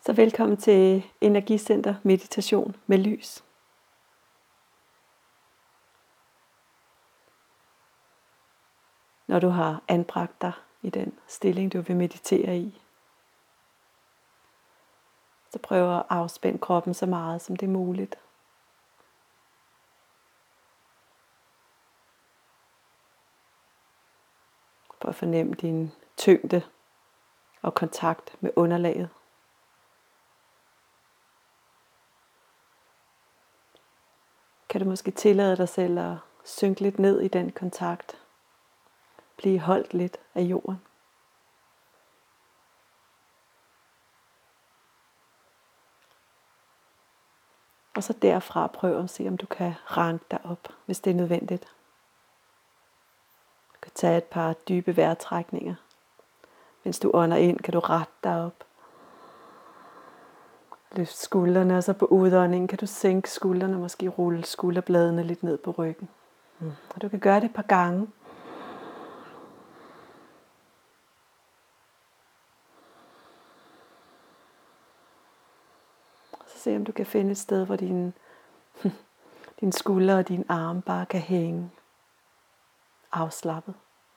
Så velkommen til Energicenter Meditation med lys. Når du har anbragt dig i den stilling, du vil meditere i, så prøv at afspænde kroppen så meget, som det er muligt. Prøv at fornemme din tyngde og kontakt med underlaget. Kan du måske tillade dig selv at synke lidt ned i den kontakt? Blive holdt lidt af jorden. Og så derfra prøv at se, om du kan ranke dig op, hvis det er nødvendigt. Du kan tage et par dybe vejrtrækninger. Mens du ånder ind, kan du rette dig op. Løft skuldrene, og så på udåndingen kan du sænke skuldrene, og måske rulle skulderbladene lidt ned på ryggen. Og du kan gøre det et par gange. Så se om du kan finde et sted, hvor dine skuldre og dine arme bare kan hænge afslappet.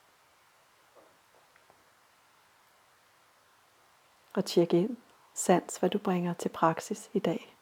Og tjek ind, sans hvad du bringer til praksis i dag.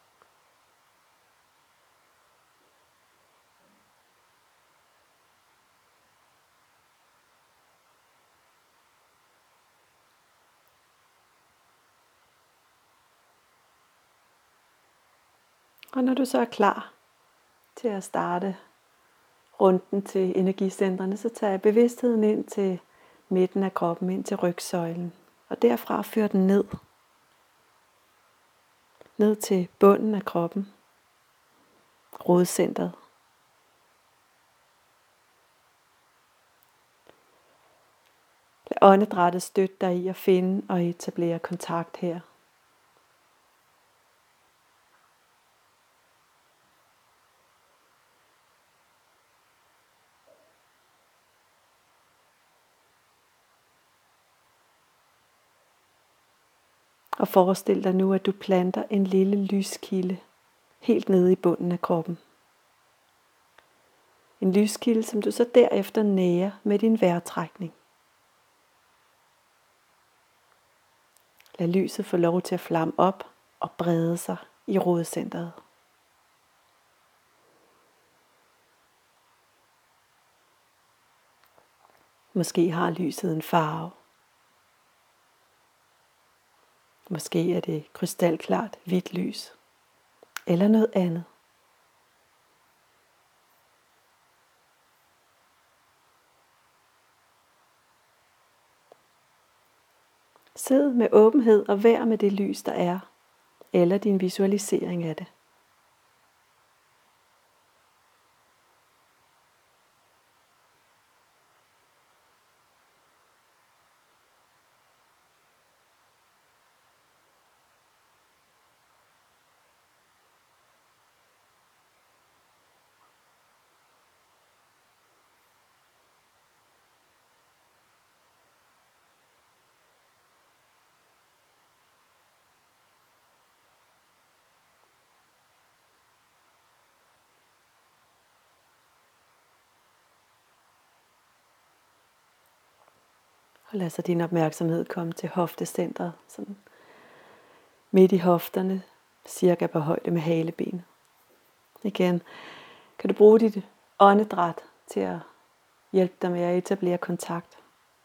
Og når du så er klar til at starte runden til energicentrene, så tager bevidstheden ind til midten af kroppen, ind til rygsøjlen. Og derfra fører den ned. Ned til bunden af kroppen. Rodcentret. Lad åndedrættet støtte dig i at finde og etablere kontakt her. Og forestil dig nu, at du planter en lille lyskilde helt nede i bunden af kroppen. En lyskilde, som du så derefter nærer med din vejrtrækning. Lad lyset få lov til at flamme op og brede sig i rodcentret. Måske har lyset en farve. Måske er det krystalklart hvidt lys. Eller noget andet. Sid med åbenhed og vær med det lys, der er. Eller din visualisering af det. Og lad så din opmærksomhed komme til hoftecentret, sådan midt i hofterne, cirka på højde med halebenet. Igen kan du bruge dit åndedræt til at hjælpe dig med at etablere kontakt.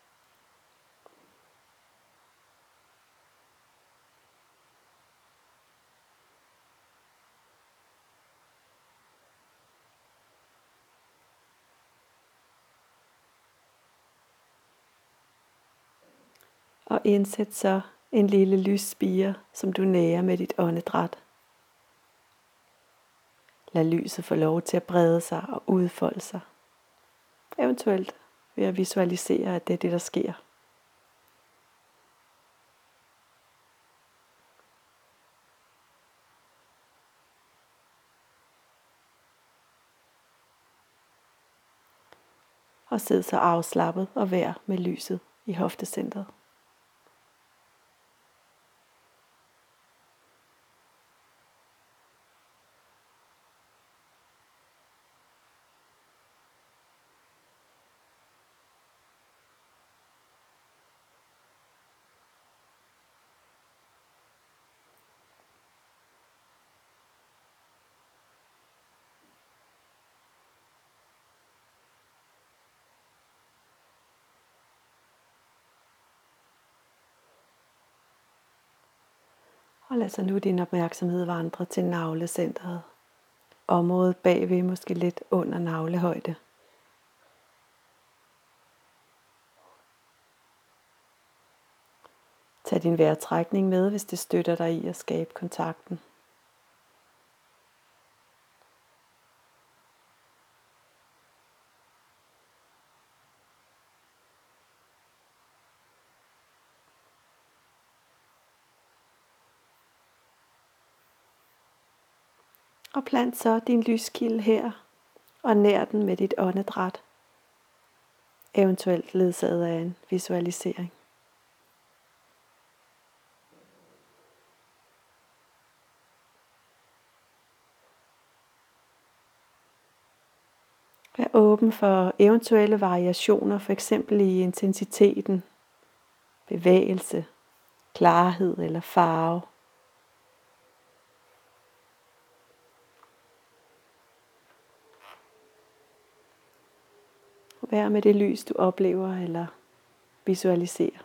Og indsæt så en lille lysspire, som du nærer med dit åndedræt. Lad lyset få lov til at brede sig og udfolde sig. Eventuelt ved at visualisere, at det er det, der sker. Og sid så afslappet og vær med lyset i hoftecentret. Og lad så nu din opmærksomhed vandre til navlecentret. Området bagved, måske lidt under navlehøjde. Tag din vejrtrækning med, hvis det støtter dig i at skabe kontakten. Og plant så din lyskilde her, og nær den med dit åndedræt, eventuelt ledsaget af en visualisering. Vær åben for eventuelle variationer, f.eks. i intensiteten, bevægelse, klarhed eller farve. Vær med det lys, du oplever eller visualiserer.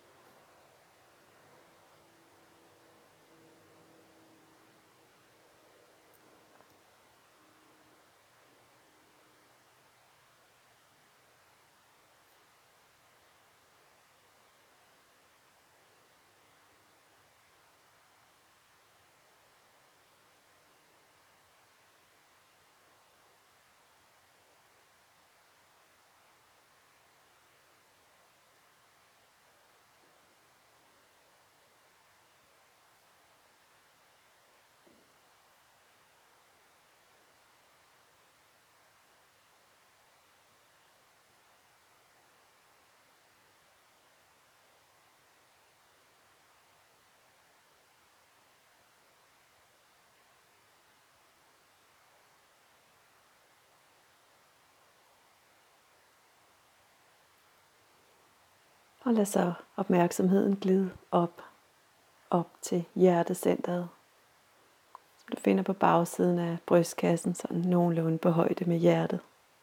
Og lad så opmærksomheden glide op til hjertecentret, som du finder på bagsiden af brystkassen, sådan nogenlunde på højde med hjertet.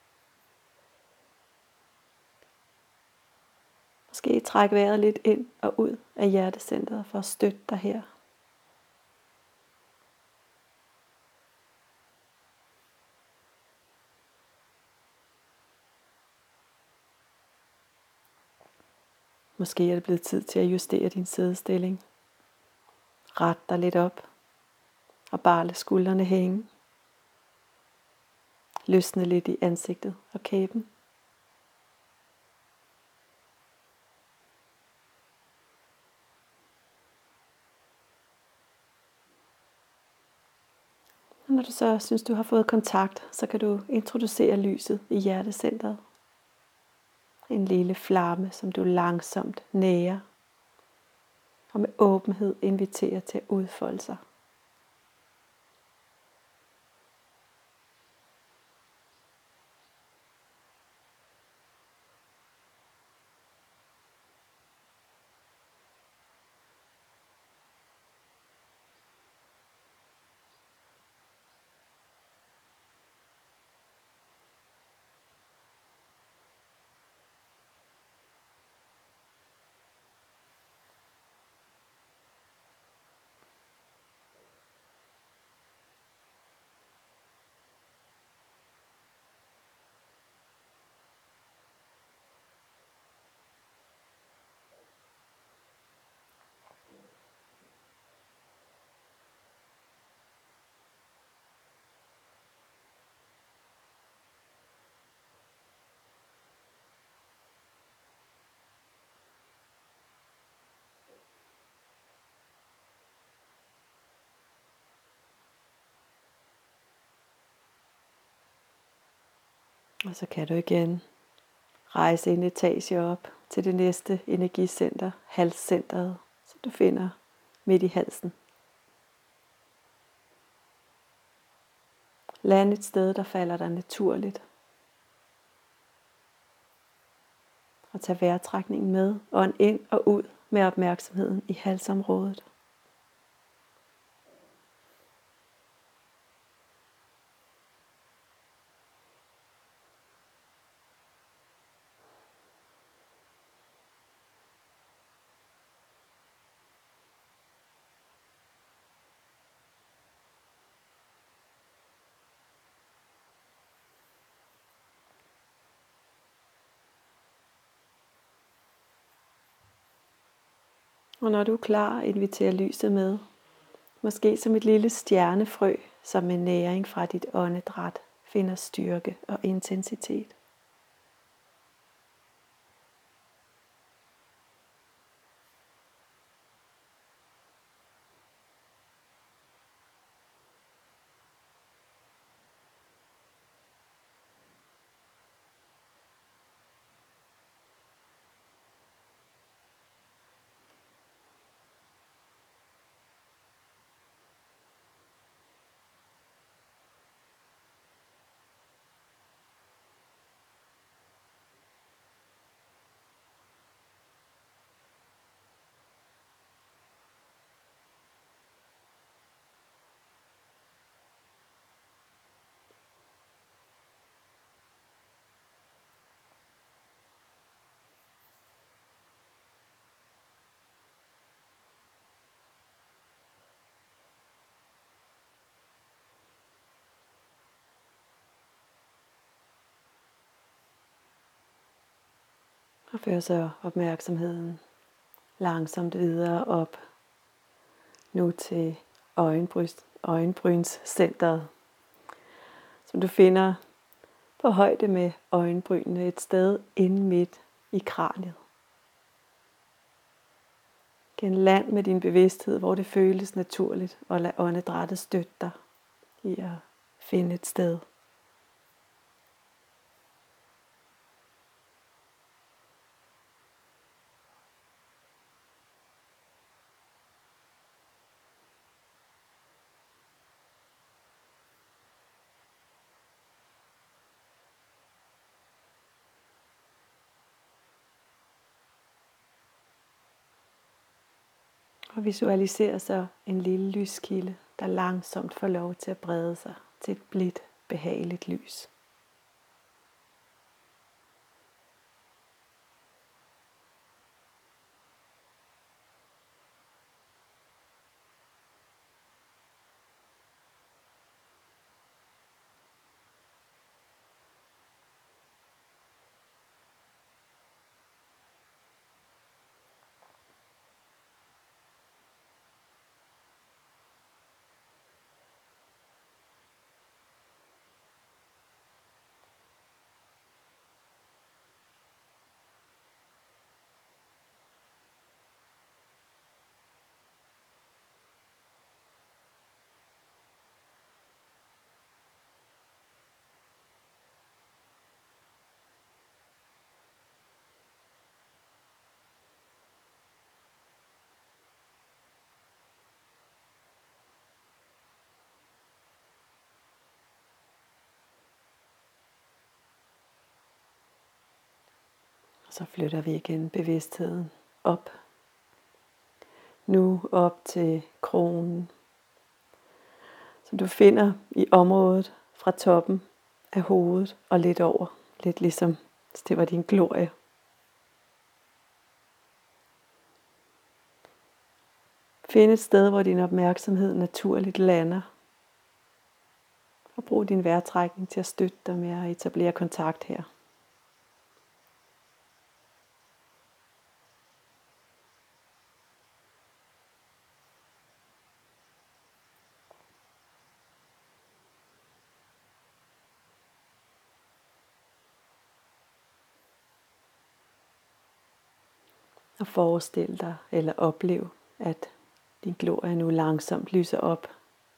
Måske træk vejret lidt ind og ud af hjertecentret for at støtte dig her. Måske er det blevet tid til at justere din siddestilling. Ret dig lidt op og bare lad skuldrene hænge. Løsne lidt i ansigtet og kæben. Og når du så synes, du har fået kontakt, så kan du introducere lyset i hjertecentret. En lille flamme, som du langsomt nærer og med åbenhed inviterer til at udfolde sig. Og så kan du igen rejse en etage op til det næste energicenter, halscentret, som du finder midt i halsen. Land et sted, der falder dig naturligt. Og tag vejrtrækningen med, ånd ind og ud med opmærksomheden i halsområdet. Og når du er klar, inviter lyset med. Måske som et lille stjernefrø, som med næring fra dit åndedræt finder styrke og intensitet. Og før så opmærksomheden langsomt videre op. Nu til øjenbrynscenteret, som du finder på højde med øjenbrynene et sted inde midt i kraniet. Igen land med din bevidsthed, hvor det føles naturligt, og lad åndedrættet støtte dig i at finde et sted. Og visualiser så en lille lyskilde, der langsomt får lov til at brede sig til et blidt, behageligt lys. Så flytter vi igen bevidstheden op. Nu op til kronen, som du finder i området fra toppen af hovedet og lidt over. Lidt ligesom hvis det var din glorie. Find et sted, hvor din opmærksomhed naturligt lander. Og brug din vejrtrækning til at støtte dig med at etablere kontakt her. Og forestil dig eller oplev, at din glorie nu langsomt lyser op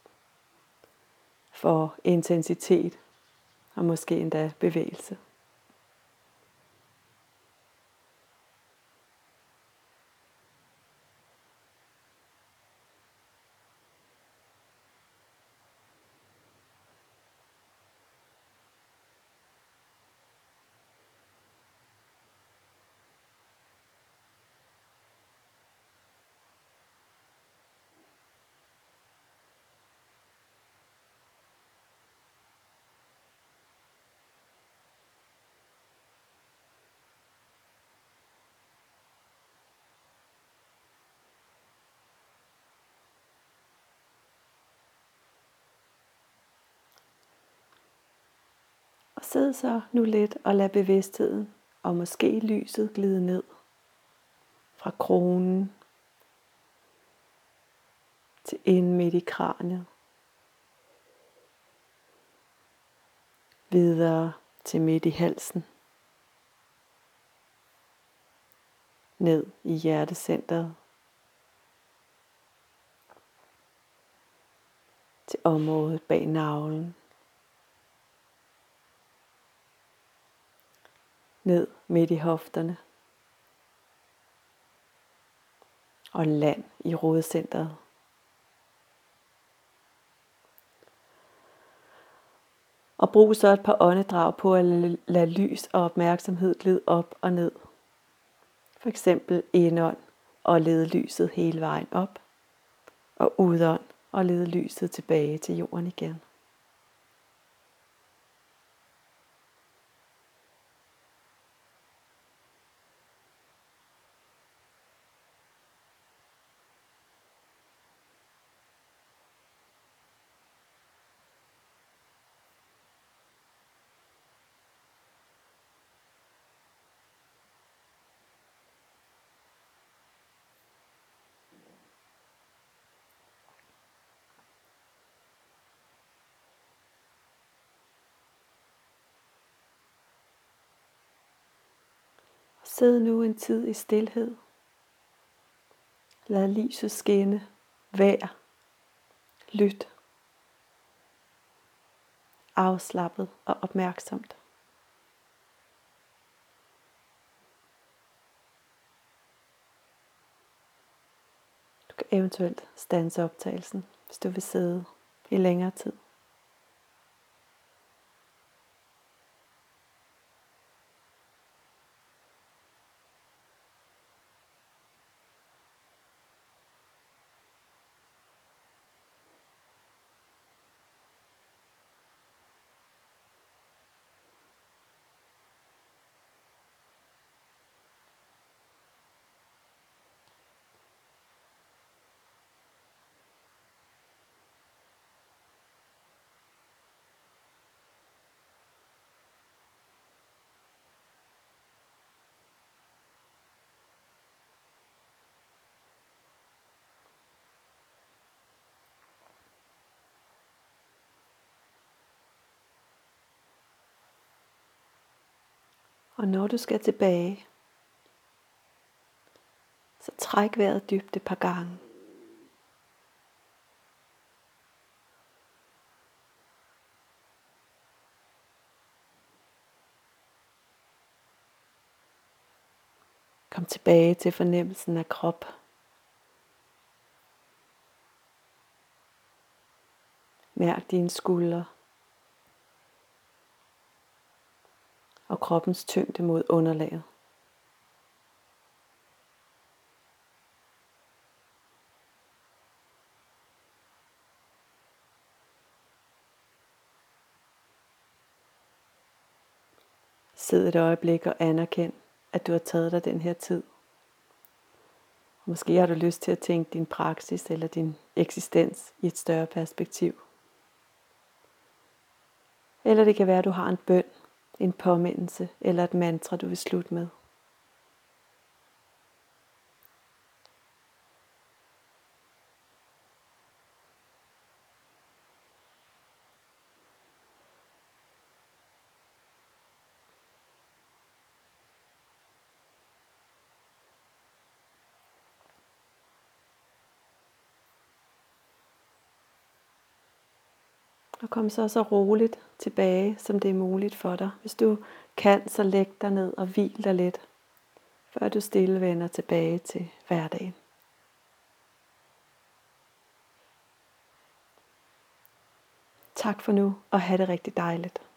for intensitet og måske endda bevægelse. Og sid så nu lidt og lad bevidstheden og måske lyset glide ned fra kronen til inde midt i kraniet. Videre til midt i halsen. Ned i hjertecentret. Til området bag navlen. Ned midt i hofterne. Og land i rodcentret. Og brug så et par åndedrag på at lade lys og opmærksomhed glide op og ned. For eksempel indånd og lede lyset hele vejen op. Og udånd og lede lyset tilbage til jorden igen. Sid nu en tid i stilhed. Lad lyset skinne. Vær. Lyt. Afslappet og opmærksomt. Du kan eventuelt standse optagelsen, hvis du vil sidde i længere tid. Og når du skal tilbage, så træk vejret dybt et par gange. Kom tilbage til fornemmelsen af krop. Mærk dine skuldre og kroppens tyngde mod underlaget. Sid et øjeblik og anerkend, at du har taget dig den her tid. Måske har du lyst til at tænke din praksis eller din eksistens i et større perspektiv. Eller det kan være, at du har en bøn, en påmindelse eller et mantra, du vil slutte med. Og kom så roligt tilbage, som det er muligt for dig. Hvis du kan, så læg dig ned og hvil dig lidt, før du stille vender tilbage til hverdagen. Tak for nu, og have det rigtig dejligt.